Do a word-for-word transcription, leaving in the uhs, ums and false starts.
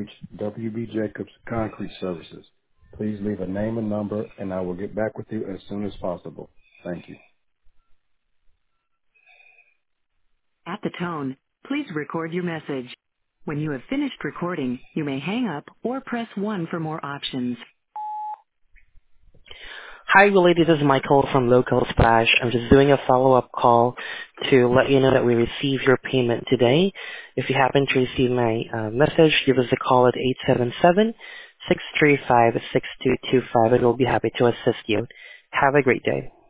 reached W B. Jacobs Concrete Services. Please leave a name and number, and I will get back with you as soon as possible. Thank you. At the tone, please record your message. When you have finished recording, you may hang up or press one for more options. Hi, Willie. This is Michael from Local Splash. I'm just doing a follow-up call to let you know that we received your payment today. If you happen to receive my uh, message, give us a call at eight seven seven, six three five, six two two five, and we'll be happy to assist you. Have a great day.